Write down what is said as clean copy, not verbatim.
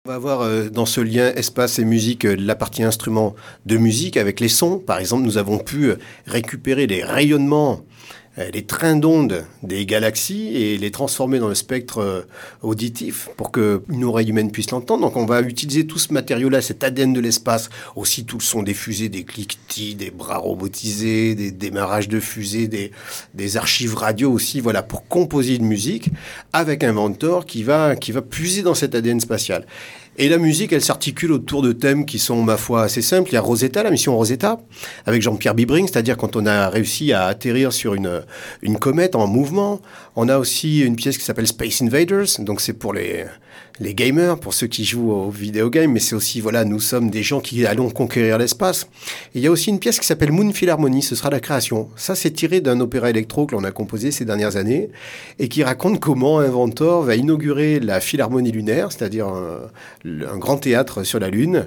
On va voir dans ce lien espace et musique la partie instrument de musique avec les sons. Par exemple, nous avons pu récupérer les rayonnements, les trains d'ondes des galaxies et les transformer dans le spectre auditif pour qu'une oreille humaine puisse l'entendre. Donc on va utiliser tout ce matériau-là, cet ADN de l'espace, aussi tout le son des fusées, des cliquetis, des bras robotisés, des démarrages de fusées, des archives radio aussi, voilà, pour composer une musique avec Inventor qui va puiser dans cet ADN spatial. Et la musique, elle s'articule autour de thèmes qui sont, ma foi, assez simples. Il y a Rosetta, la mission Rosetta, avec Jean-Pierre Bibring, c'est-à-dire quand on a réussi à atterrir sur une comète en mouvement. On a aussi une pièce qui s'appelle Space Invaders, donc c'est pour les gamers, pour ceux qui jouent aux vidéogames, mais c'est aussi, voilà, nous sommes des gens qui allons conquérir l'espace. Et il y a aussi une pièce qui s'appelle Moon Philharmony, ce sera la création. Ça, c'est tiré d'un opéra électro que l'on a composé ces dernières années, et qui raconte comment Inventor va inaugurer la Philharmonie lunaire, c'est-à-dire un grand théâtre sur la Lune,